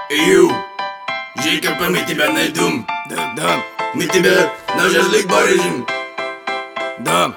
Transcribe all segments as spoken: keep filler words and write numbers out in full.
Ю, ЖКП, мы тебя найдем. Да, да, Мы тебя на шашлык порежем. да.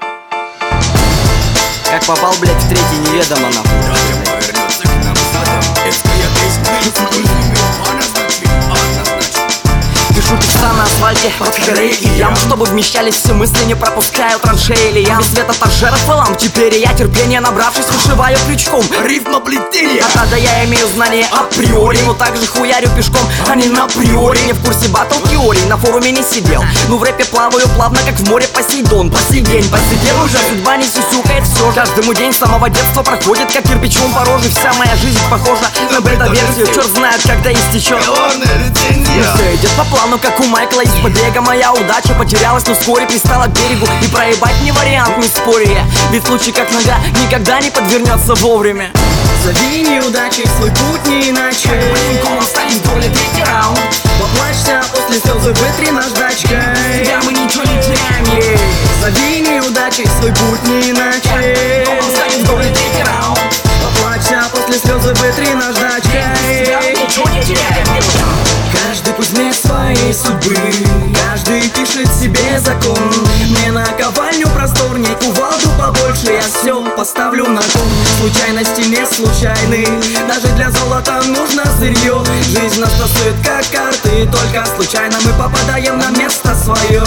Как попал, блядь, в третий, неведомо нахуй. Каждый повернется к нам задом. Эская песня, однозначно, однозначно. Пишу текста на асфальте, под и ям, чтобы вмещались все мысли, не пропуская траншеи или ям. Без света торшеров и ламп, теперь я, терпение набравшись, вышиваю крючком Рифма плетения. А тогда я имею знания априори, но также хуярю пешком, а не на приори. Не в курсе батл теорий, на форуме не сидел, но в рэпе плаваю плавно, как в море Посейдон. По сей день посидел уже, судьба не сюсюкает все. Каждому день с самого детства проходит, как кирпичом по роже. Вся моя жизнь похожа на бета-версию, черт знает, когда истечет. Главная лицензия. Все идет по плану, как у Майкла из побега. Моя удача потерялась, но вскоре пристала к берегу. И проебать не вариант, не спорю я, ведь случай как нога никогда не подвернется вовремя. Зови неудачи в свой путь не иначе. Моим комом станет в горле третий раунд. Поплачься, после слезы вытри наждачкой. Тебя мы ничего не теряем, ей. Зови неудачи в свой путь не иначе. Комом станет в горле третий раунд. Поплачься, после слезы вытри наждачкой. Тебя мы ничего не теряем, ей. Каждый кузнец своей судьбы, каждый пишет себе закон. Мне наковальню просторней, кувалду побольше, я все поставлю на кон. Случайности не случайны, даже для золота нужно сырье. Жизнь нас тасует как карты, только случайно мы попадаем на место свое.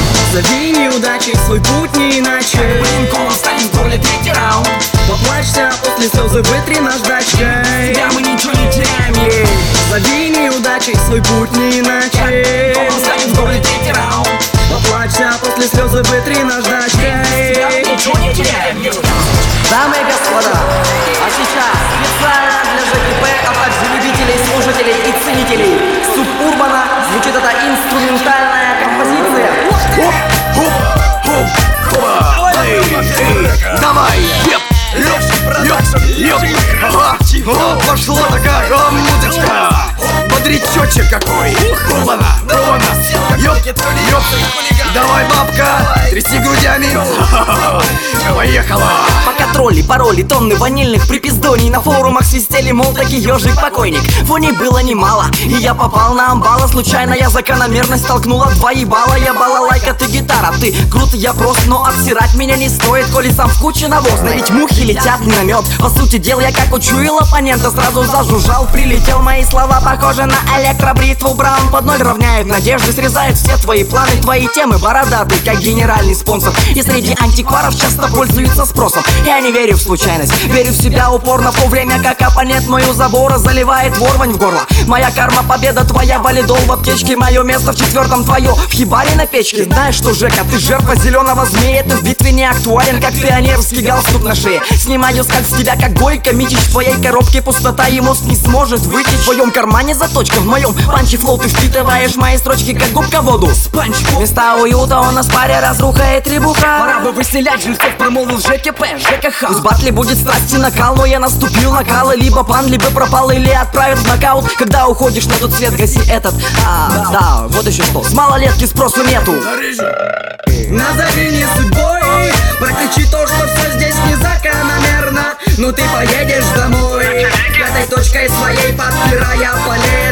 Зови неудачи в свой путь не иначе. Моим комом станет в горле третий раунд. Поплачься, после слезы вытри наждачкой. Тебя мы ничего не теряем, ей. Зови неудачи в свой путь не иначе. Комом станет в горле третий раунд. Поплачься, после слезы вытри наждачкой. Тебя мы ничего не теряем, ей. Дамы и господа, а сейчас специально для ЖКП, а также любителей, слушателей и ценителей Субурбана звучит эта инструментальная композиция. Оп, оп, оп, хоба. Эй, эй, давай, еп, еп, еп, еп. Ага, вот пошла такая музычка. Бодрячочек какой. Хобана, хобана. Ёп, ёп. Давай, бабка, тряси грудями. Поехала. Пока тролли, пароли, тонны ванильных припиздоний на форумах свистели, мол, таки ежик покойник. Вони было немало, и я попал на амбала. Случайно я закономерность столкнула два ебала. Я балалайка, ты гитара, ты крут, я прост, но обсирать меня не стоит, коли сам в куче навозной. Ведь мухи летят не на мед. По сути дела, я как учуял оппонента, сразу зажужжал, прилетел. Мои слова похожи на электробритву. Браун под ноль равняет надежды, срезает все твои планы, твои темы бородатый, как генеральный спонсор. И среди антикваров часто пользуются спросом. Я не верю в случайность, верю в себя упорно, в то время как оппонент мою забора заливает ворвань в горло. Моя карма победа, твоя валидол в аптечке, мое место в четвертом, твое в хибаре на печке. Знаешь что, Жека, ты жертва зеленого змея, ты в битве не актуален, как пионерский галстук на шее. Снимаю скальп с тебя, как Гойко, Митич в твоей коробке пустота, и мозг не сможет выйти. В твоем кармане заточка, в моем панче флоу, ты впитываешь мои строчки, как губка воду. Спанч, места уюта, у нас в паре разруха и требуха. Пора бы выселять жильцов, промолвил ЖКП, ЖКХ. Пусть батли будет страсти накал, но я наступил на калы. Либо пан, либо пропал, или отправят в нокаут. Когда уходишь на тот свет, гаси этот. А, да, вот еще что, с малолетки спросу нету. Назови не судьбой, прокричи то, что все здесь незакономерно. Но ты поедешь домой, этой точкой своей подпирая полез.